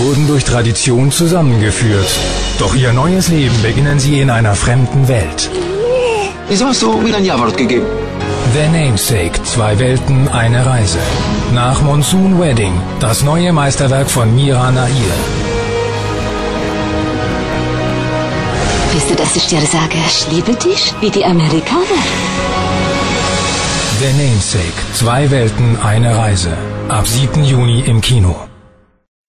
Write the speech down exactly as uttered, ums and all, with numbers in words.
wurden durch Tradition zusammengeführt. Doch ihr neues Leben beginnen sie in einer fremden Welt. Wieso hast du mir ein Ja-Wort gegeben? The Namesake, zwei Welten, eine Reise. Nach Monsoon Wedding, das neue Meisterwerk von Mira Nair. Willst du, dass ich dir sage, ich liebe dich, wie die Amerikaner? The Namesake, zwei Welten, eine Reise. Ab siebten Juni im Kino.